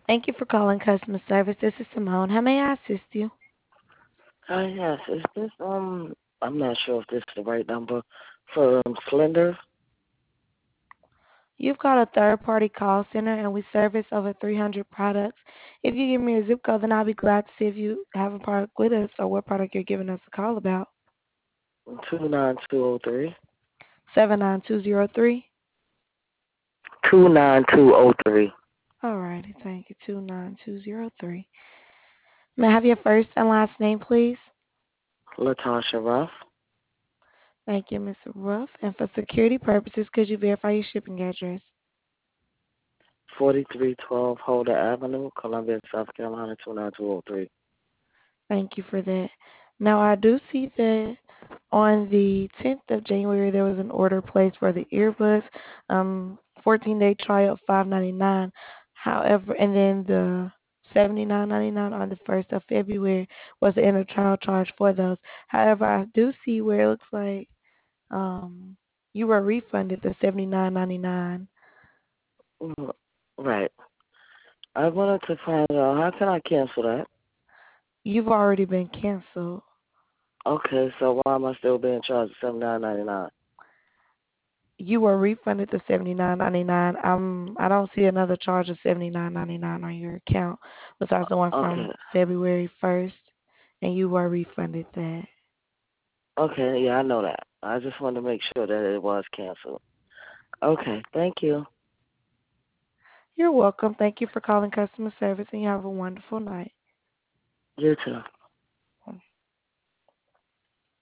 Thank you for calling customer service. This is Simone. How may I assist you? Hi, yes. Is this I'm not sure if this is the right number for Slender. You've called a third-party call center, and we service over 300 products. If you give me a zip code, then I'll be glad to see if you have a product with us or what product you're giving us a call about. 29203. 79203. 29203. All righty, thank you. 29203. May I have your first and last name, please? Latasha Ruff. Thank you, Ms. Ruff. And for security purposes, could you verify your shipping address? 4312 Holder Avenue, Columbia, South Carolina 29203. Thank you for that. Now, I do see that on the 10th of January, there was an order placed for the earbuds, 14-day trial of $5.99. However, and then the $79.99 on the 1st of February was the end of trial charge for those. However, I do see where it looks like you were refunded the $79.99. Right. I wanted to find out how can I cancel that? You've already been canceled. Okay, so why am I still being charged $79.99? You were refunded the $79.99. I don't see another charge of $79.99 on your account besides the one Okay. from February 1st, and you were refunded that. Okay, yeah, I know that. I just wanted to make sure that it was canceled. Okay, thank you. You're welcome. Thank you for calling customer service, and you have a wonderful night. You too.